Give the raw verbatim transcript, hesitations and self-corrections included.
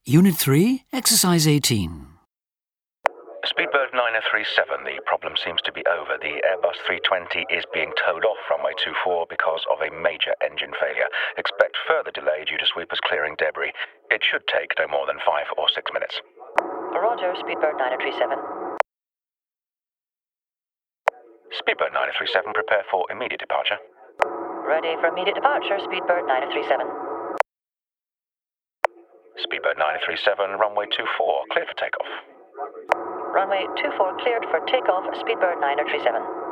Unit three, Exercise eighteen. Speedbird nine oh three seven, the problem seems to be over. The Airbus three twenty is being towed off runway two four because of a major engine failure. Expect further delay due to sweepers clearing debris. It should take no more than five or six minutes. Roger, Speedbird nine oh three seven. Speedbird nine oh three seven, prepare for immediate departure. Ready for immediate departure, Speedbird nine oh three seven. Speedbird nine oh three seven, runway two four, clear for takeoff. Runway two four cleared for takeoff, Speedbird nine oh three seven.